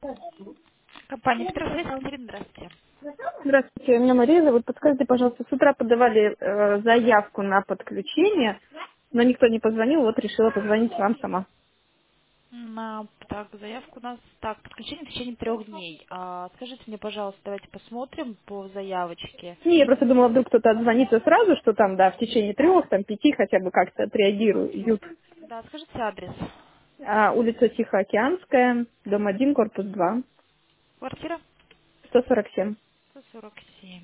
Компания «Петросвязь», Екатерина, здравствуйте. Здравствуйте, меня Мария зовут. Подскажите, пожалуйста, с утра подавали заявку на подключение, но никто не позвонил, вот решила позвонить вам сама. Так, заявку у нас, так, подключение в течение 3 дней. Скажите мне, пожалуйста, давайте посмотрим по заявочке. Не, я просто думала, вдруг кто-то отзвонится сразу, что там, да, в течение 3, там, 5 хотя бы как-то отреагируют. Да, скажите адрес. Улица Тихоокеанская, дом 1, корпус 2, Квартира 147. 147.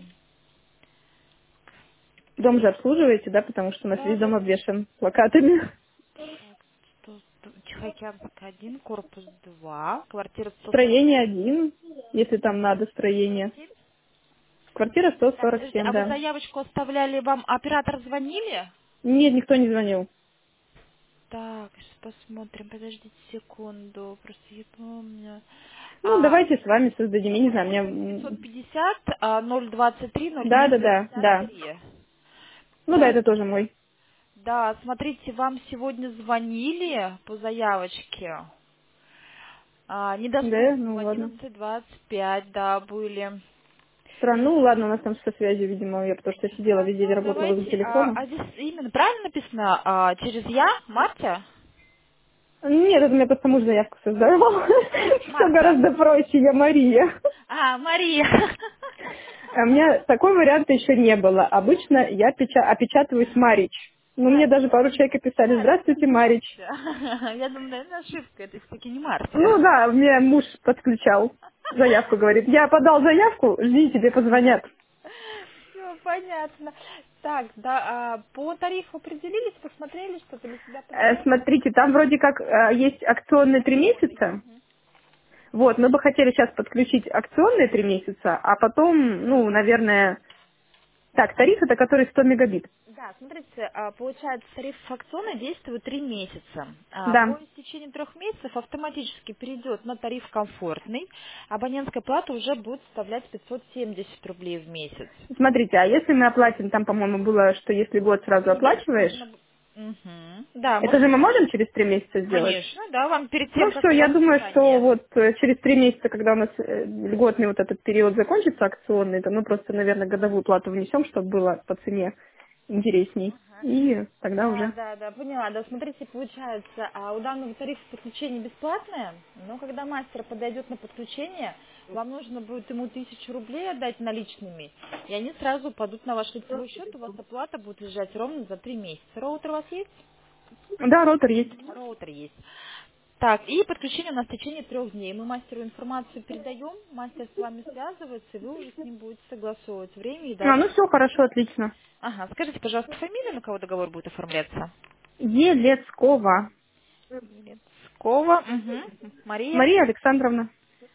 Дом же обслуживаете, да, потому что у нас Да, весь да, дом да. обвешан плакатами. Так, Тихоокеанская 1, корпус 2, квартира 140. Строение 1, если там надо строение. 147. Квартира Так, подождите, 147, а вы да. заявочку оставляли, вам оператор звонили? Нет, никто не звонил. Так, сейчас посмотрим, подождите секунду, просто я помню. Ну, давайте с вами создадим, я не знаю, мне... 950 023 Да, 03 да, да, да. 53. Ну да, Так, это тоже мой. да, смотрите, вам сегодня звонили по заявочке. Да, Недоступны в ну ладно. 11:25, да, были. Страну, ладно, у нас там со связью, видимо, я потому что сидела Так, весь день, ну работала возле давайте, телефона. здесь именно правильно написано, через я, Мартя? Нет, это у меня просто муж заявку создавал. Все Марта. гораздо проще, я Мария. Мария. А у меня такой варианта еще не было. Обычно я опечатываюсь Марич. Ну, мне Марич. даже пару человек писали: «Здравствуйте, Марич». Я думаю, наверное, ошибка, это все-таки не Мартя. Ну да, мне муж подключал заявку, говорит: «Я подал заявку, жди, тебе позвонят». Все понятно. Так, да, по тарифу определились, посмотрели, что для себя подбираете? Смотрите, там вроде как есть акционные 3 месяца. Вот, мы бы хотели сейчас подключить акционные 3 месяца, а потом, ну, наверное... Так, тариф это который 100 мегабит. Да, смотрите, получается, тариф акционный действует 3 месяца. Да. По истечении 3 месяцев автоматически перейдет на тариф комфортный. Абонентская плата уже будет составлять 570 рублей в месяц. Смотрите, а если мы оплатим, там, по-моему, было, что если год сразу Есть, оплачиваешь, можно... Мгм. Да, это же можно... мы можем через 3 месяца сделать? Конечно, да, вам перед Ну тем, как все, у я вас думаю, что списание. вот через 3 месяца, когда у нас льготный вот этот период закончится, акционный, то мы просто, наверное, годовую плату внесем, чтобы было по цене интересней. И тогда Да, уже. да, да, поняла. Да, смотрите, получается, у данного тарифа подключение бесплатное, но когда мастер подойдет на подключение, вам нужно будет ему 1000 рублей отдать наличными, и они сразу упадут на ваш лицевой счет, у вас оплата будет лежать ровно за 3 месяца. Роутер у вас есть? Да, ротор есть. Роутер есть. Так, и подключение у нас в течение 3 дней. Мы мастеру информацию передаем, мастер с вами связывается, и вы уже с ним будете согласовывать время и дату. Ну все хорошо, отлично. Ага, скажите, пожалуйста, фамилию, на кого договор будет оформляться? Елецкова. Елецкова. Угу. Мария. Мария Александровна.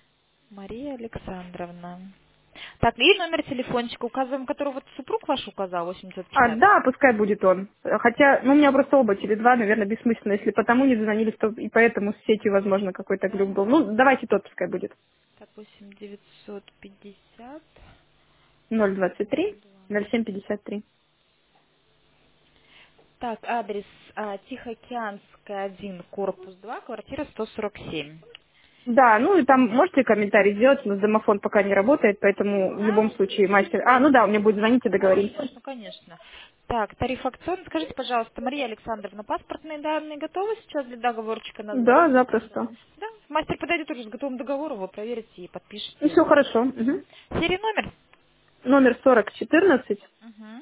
Мария Александровна. Так, и номер телефончика, указываем, который вот супруг ваш указал, 8950. Да, пускай будет он. Хотя, ну, у меня просто оба Теле2, наверное, бессмысленно. Если потому не звонили, то и поэтому с сетью, возможно, какой-то глюк был. Ну, давайте тот пускай будет. Так, 8950. 023 0753. Так, адрес Тихоокеанская, 1, корпус 2, квартира 147. Да, ну и там можете комментарий сделать, у нас домофон пока не работает, поэтому в любом случае мастер... ну да, у меня будет звонить и договоримся. Конечно, конечно. Так, тариф акцион. Скажите, пожалуйста, Мария Александровна, паспортные данные готовы сейчас для договорчика назвать? Да, запросто. Да, мастер подойдет уже с готовым договором, вы проверите и Ну подпишите. все хорошо. Мгм. Серия номер? Номер 4014, Угу.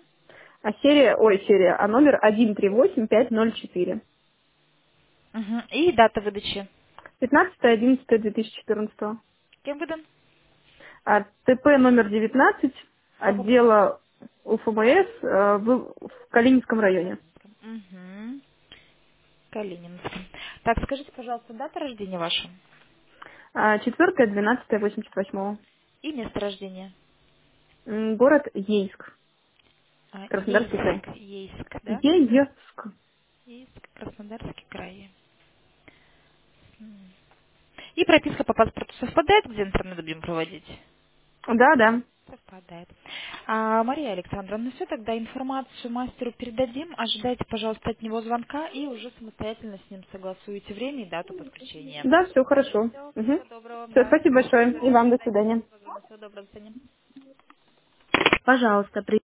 а номер 138504. Угу. И дата выдачи. 15.11.2014. Кем выдан? ТП номер 19 Каком отдела УФМС в Калининском районе. Угу. Калининском. Так, скажите, пожалуйста, дата рождения ваша 4.12.88. и место рождения. Город Ейск, Краснодарский край. Ейск. Ейск, да? Ейск. Ейск, Краснодарский край. М. И прописка по паспорту совпадает, где интернет будем проводить? Да, да. Совпадает. пропадает. Мария Александровна, все, тогда информацию мастеру передадим. Ожидайте, пожалуйста, от него звонка и уже самостоятельно с ним согласуете время и дату подключения. Да, все хорошо. Все, Угу. всего доброго, Все, да. спасибо большое. И вам до Спасибо свидания. за звонок. Всего доброго, до свидания. Пожалуйста,